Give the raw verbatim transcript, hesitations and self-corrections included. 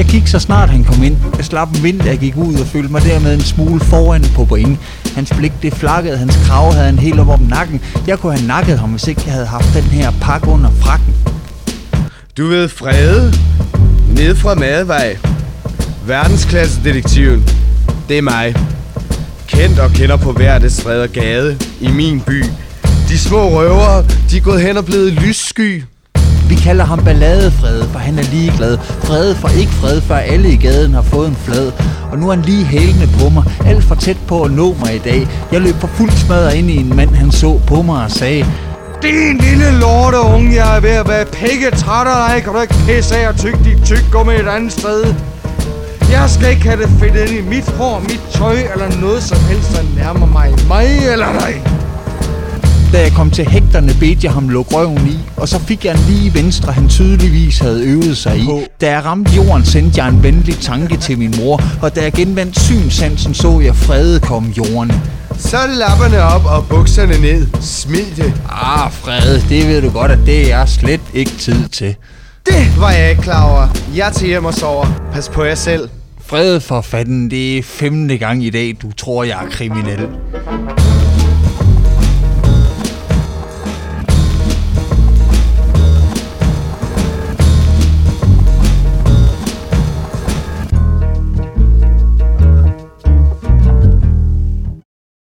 Jeg gik så snart han kom ind. Jeg slap en vind, da jeg gik ud og følte mig dermed en smule foran på point. Hans blik det flakkede, hans krav havde han helt op om nakken. Jeg kunne have nakket ham, hvis ikke jeg havde haft den her pakke under frakken. Du ved Frede, ned fra Madvej. Verdensklassedetektiven. Det er mig. Kendt og kender på hver det stræde og gade i min by. De små røvere, de er gået hen og blevet lyssky. Vi kalder ham Balladefrede, for han er ligeglad. Frede for ikke fred, før alle i gaden har fået en flad. Og nu er han lige hælende på mig, alt for tæt på at nå mig i dag. Jeg løb for fuld smadret ind i en mand, han så på mig og sagde: Din lille lorte unge, jeg er ved at være pikke træt af dig. Kan du ikke pisse af og tykke dit tyk, gå med et andet sted? Jeg skal ikke have det fedt ind i mit hår, mit tøj eller noget som helst, der nærmer mig mig eller dig. Da jeg kom til hægterne, bedte jeg ham lukke røven i, og så fik jeg en lige venstre, han tydeligvis havde øvet sig i. Da jeg ramte jorden, sendte jeg en venlig tanke til min mor, og da jeg genvandt synsansen, så jeg Frede komme jorden. Så lapperne op og bukserne ned. Smid det. Ah, Frede, det ved du godt, at det er slet ikke tid til. Det var jeg ikke klar over. Jeg tager hjem og sover. Pas på jer selv. Frede for fanden, det er femte gang i dag, du tror, jeg er kriminel.